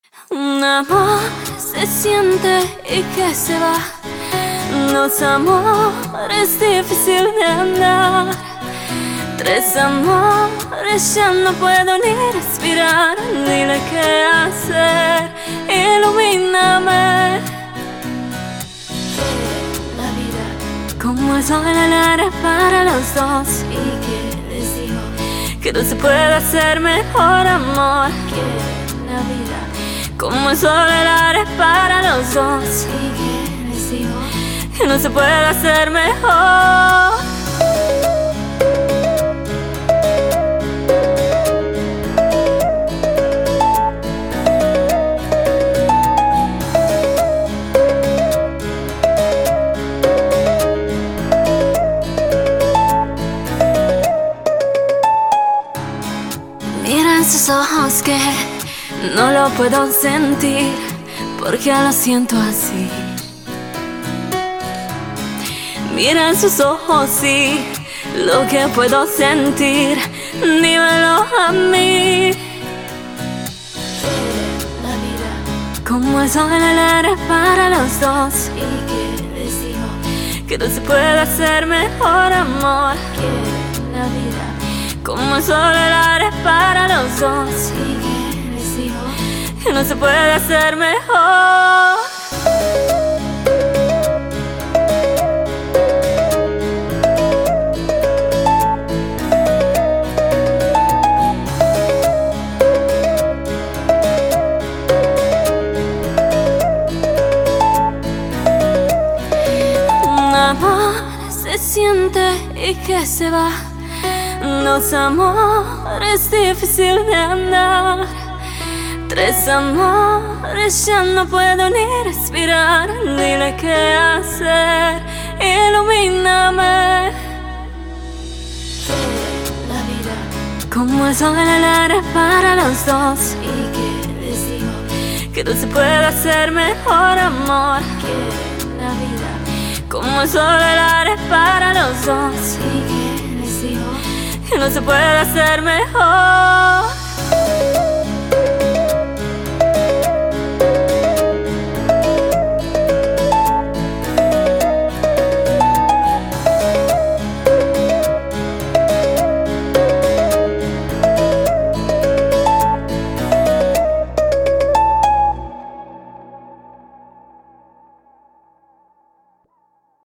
Un amor se siente y que se va. Dos amores difícil de andar. Tres amores ya no puedo ni respirar. Dile qué hacer, ilumíname. La vida, Como el sol en el aire para los dos. y que les digo Que no se puede hacer mejor amor. que la vida, Como el sol en el aire para los dos. y que les digo Que no se puede hacer mejor. Mira en sus ojos que no lo puedo sentir, porque lo siento así. Mira en sus ojos y lo que puedo sentir, dímelo a mí. la vida, Como el sol en el aire para los dos. y que les digo Que no se puede hacer mejor amor. que la vida, Como el sol en el aire para los dos. y que les digo Que no se puede hacer mejor. Un amor se siente y que se va. Dos amores difícil de andar. Tres amores ya no puedo ni respirar. Dile qué hacer, ilumíname. la vida, Como el sol en el aire para los dos. y que les digo Que no se puede hacer mejor amor. que la vida, Como el sol en el aire para los dos. y que les digo Que no se puede hacer mejor.